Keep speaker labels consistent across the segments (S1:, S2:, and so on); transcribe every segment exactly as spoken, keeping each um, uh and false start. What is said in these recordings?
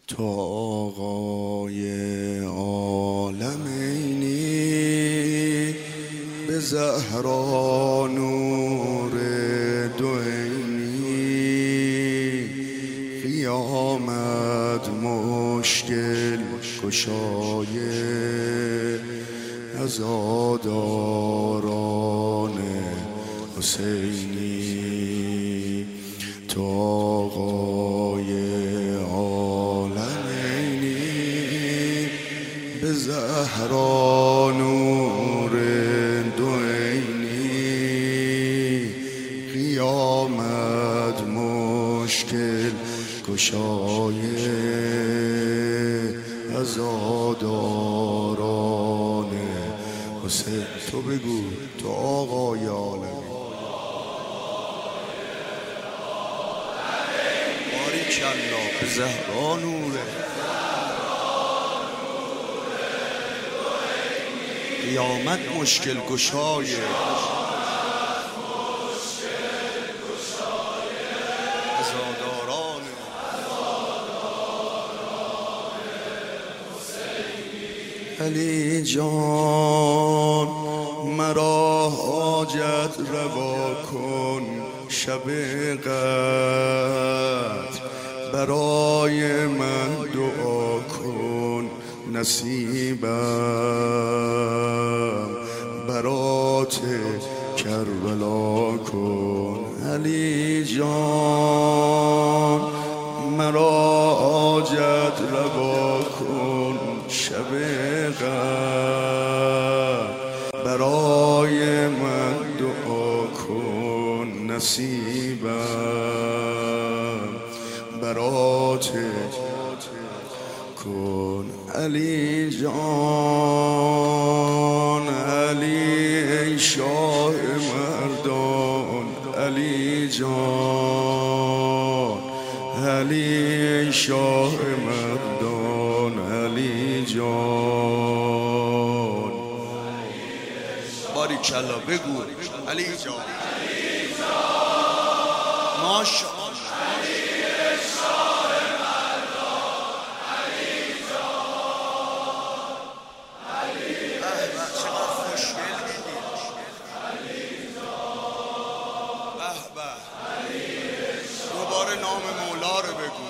S1: تو آقای عالمینی، به زهرا نور دوینی. قیامت مشکل گشای عزاداران حسینی. تو آقای عالمینی، به زهرا نور دوینی. قیامت مشکل گشای عزاداران حسین. تو بگو تو آقای عالمینی. باریکالله به زهرا نوره قیامت مشکل گشای عزاداران. علی جان مرا حاجت روا کن، شب قدر برای من دعا کن. نصیبم برات کربلا کن. علی جان مرا حاجت روا کن، شب قدر برای من دعا کن. نصیبم برات کن. علی جان علی ای شاه مردان. علی جان علی ای شاه مردان. علی جان باریکالله بگو علی جان. ماشاءالله دوباره نام مولا رو بگو.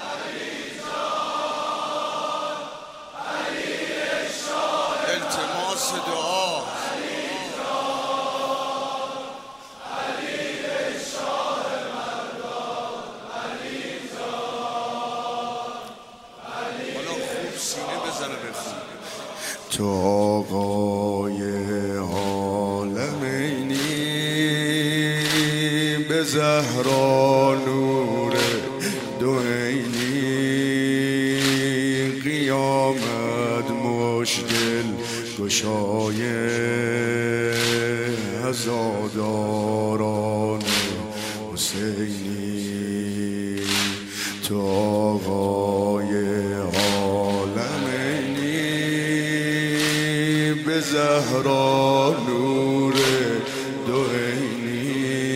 S1: التماس دعا. حالا خوب سینه بزنه بخون. تو آقای عالمینی، به زهرا نور دوینی. قیامت مشکل گشای عزاداران حسینی. تو آقای عالمینی، به زهرا نور دوینی.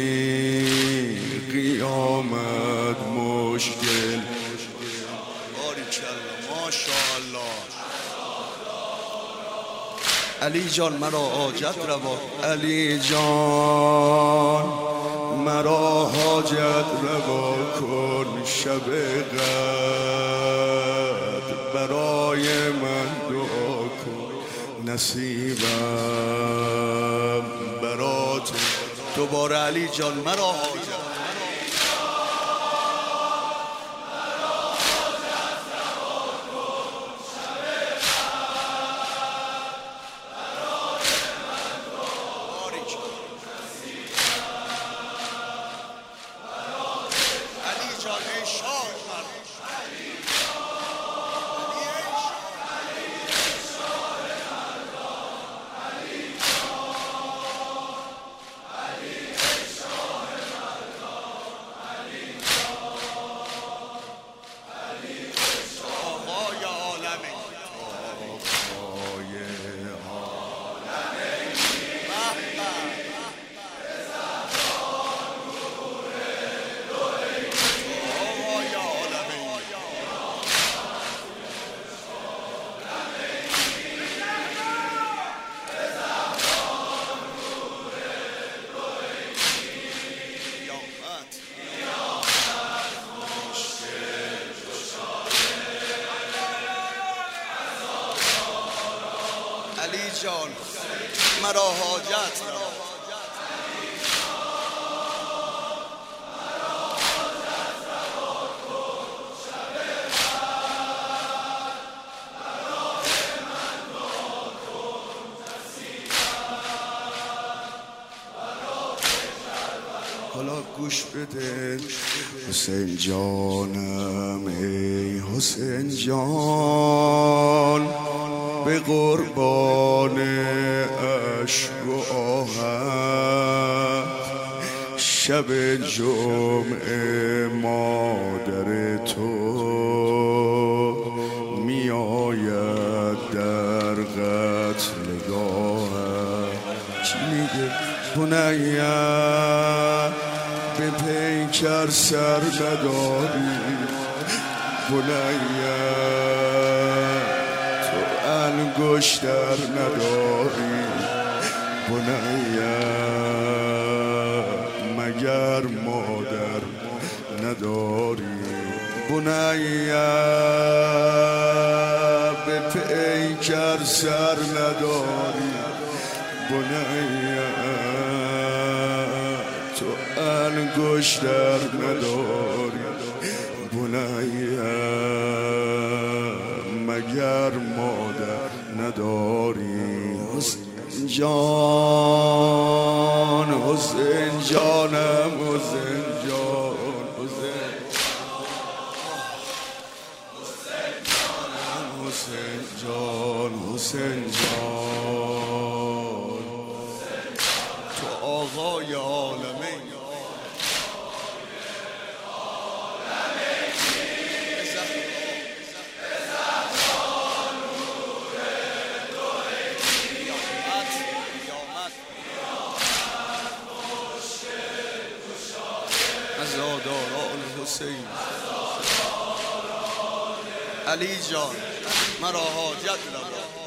S1: قیامت مشکل. باریکالله ماشاءالله. علی جان مرا حاجت روا. علی جان مرا حاجت روا کن، شب قدر برای من دعا کن. نصیبم برات. دوباره علی جان مرا حاجت. جان مرا حاجت روا. حالا گوش بده حسین جانم، ای حسین جان، به قربان عشق و آهت شب جمعه مادر تو می آید در قتلگاهت. چی میگه بنیه به پیکر سر نداری، بنیه تو انگشتر نداری، بنیه مگر مادر نداری، بنیه به پیکر سر نداری، بنیه تو انگشتر نداری، بنیه مگر مادر نداری. حسین جان، حسین جانم، حسین جان، حسین جانم، حسین جان، حسین جان، تو آقای عالمه عزاداران حسین. علی جان مرا حاجت روا.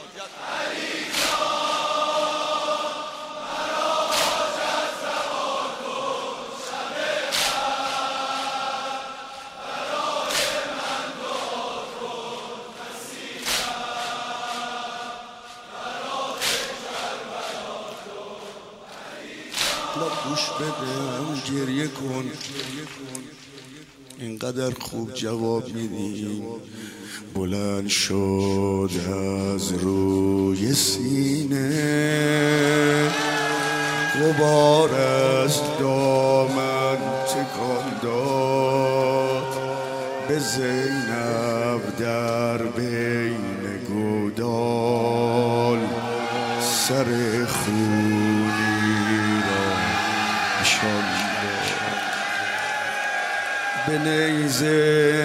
S1: گوش بده گریه کن، اینقدر خوب جواب میدی. بلند شد از روی سینه، غبار از دامن تکان داد، به زینب در بین گودال سر خونی را نشان داد. به نیزه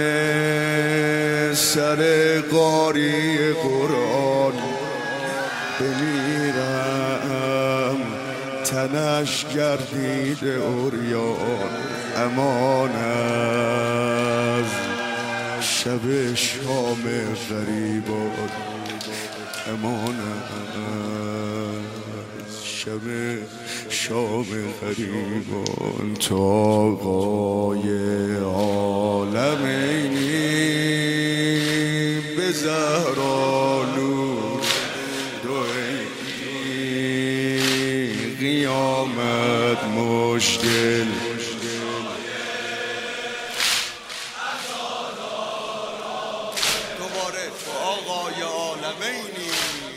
S1: سر قاری قرآن بمیرم، تنش گردید عریان، امان از شب شام غریبان، امان از شب شام غریبان. تو آقای عالمینی، به زهرا نور دویی، قیامت مشکل دوباره تو آقای عالمینی.